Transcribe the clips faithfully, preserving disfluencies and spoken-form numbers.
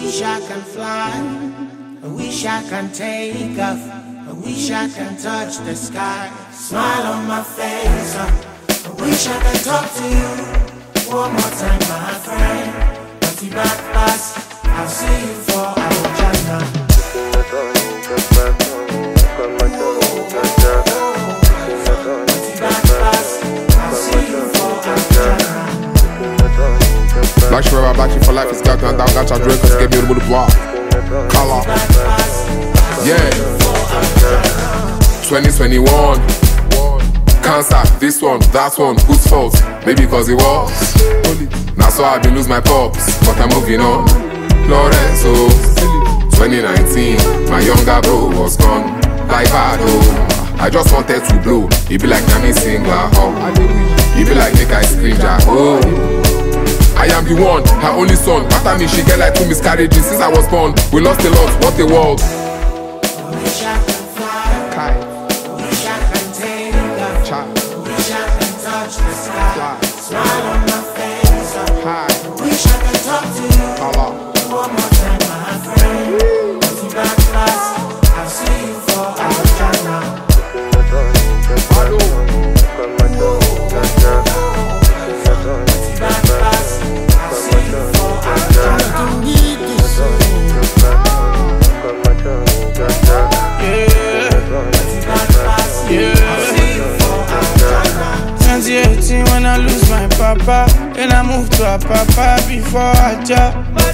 wish I can fly, I wish I can take off, I wish I can touch the sky. Smile on my face, uh, I wish I can talk to you one more time, my friend. But the back pass, I'll see you for our journey. Black shit forever, black shit for life is got down, down, got your drink, cause it gave me a little bois. Color. Yeah. twenty twenty-one. Cancer, this one, that one, whose fault? Maybe cause it was. Now so I been lose my pops, but I'm moving on. Lorenzo. twenty nineteen, my younger bro was gone. Like Bado. I just wanted to blow. It be like Nami Singla, oh. It be like make I scream, ja, oh. I am the one, her only son. After me, she get like two miscarriages since I was born. We lost a lot, what a world. I wish I can fly, Kai. I wish I can take off, Cha. I wish I can touch the sky. Fly. Smile on my face, uh, Hi. I wish I can talk to you Color. one more time, my friend. But the back pass, I'll see you for our journey. Bado. twenty eighteen when I lose my papa, then I moved to a papa before I job.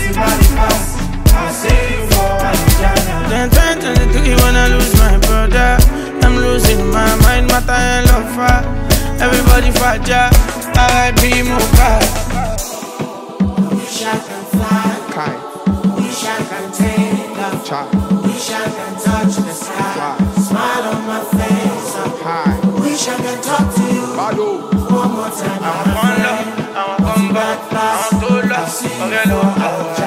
Then twenty twenty-three when I lose my brother, I'm losing my mind, matter and love. Everybody fragile, I be Mocha. Wish I can fly, Kai. wish I can take off, Cha. wish I can touch the sky. Fly. Smile on my face, uh, Hi. wish I can talk to you Bado. one more time. I want love, I want come back, I want to love, forget love.